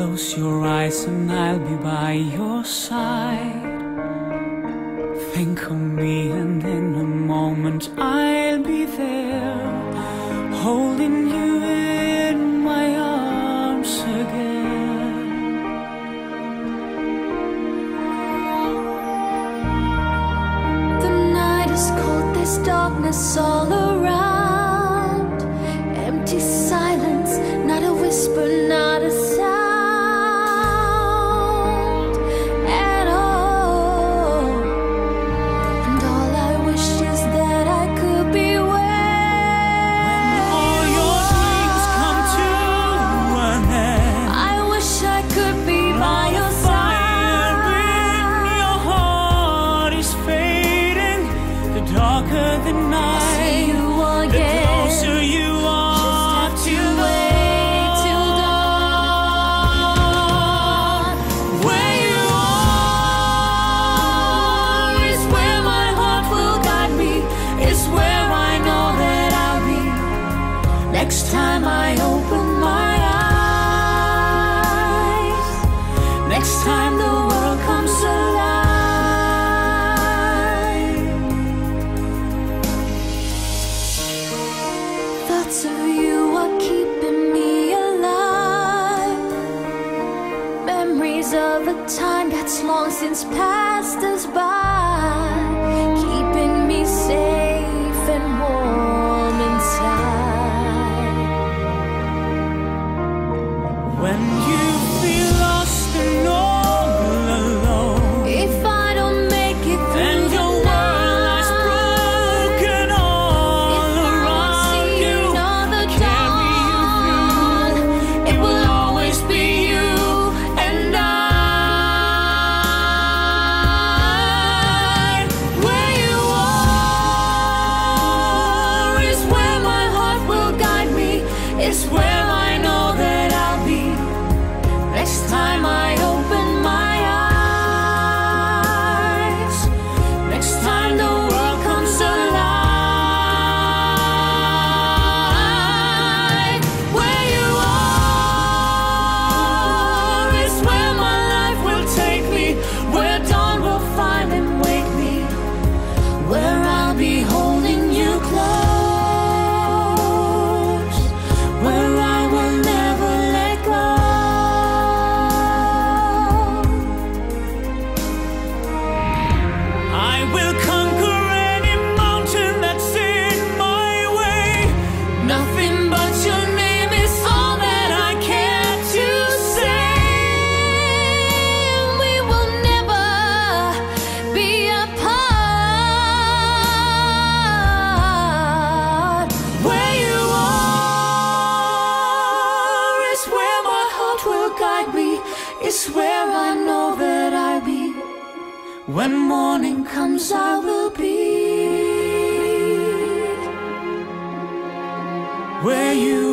Close your eyes and I'll be by your side. Think of me and in a moment I'll be there, holding you in my arms again. The night is cold, there's darkness all around. Empty silence, not a whisper, not a sound at all. And all I wish is that I could be where all your dreams come to an end. I wish I could be by your side. Fire in your heart is fading. The darker the night, See you the again. closer you are Just to have to wait till dawn. where you are is where my heart will guide me. It's where I know that I'll be next time I open my eyes. Next time the world comes alive. Thoughts of you are keeping me alive. Memories of a time that's long since passed us by, keeping me safe and warm inside. When you feel lost and all alone, If I don't make it through and the your world lies night, broken all if I don't around see you, another carry you dawn, through, it will always be you and I. Where you are is where my heart will guide me. It's where I know that I'll be next time I open my eyes. Next time the world comes alive. Where you are is where my life will take me, where dawn will find and wake me, where I'll be holding you close, where I will never let go. I will conquer any mountain that's in my way. Nothing but your name is all that I care to say. We will never be apart. Where you are is where my heart will guide me. It's where I know that I'll be. When morning comes, I will be Where you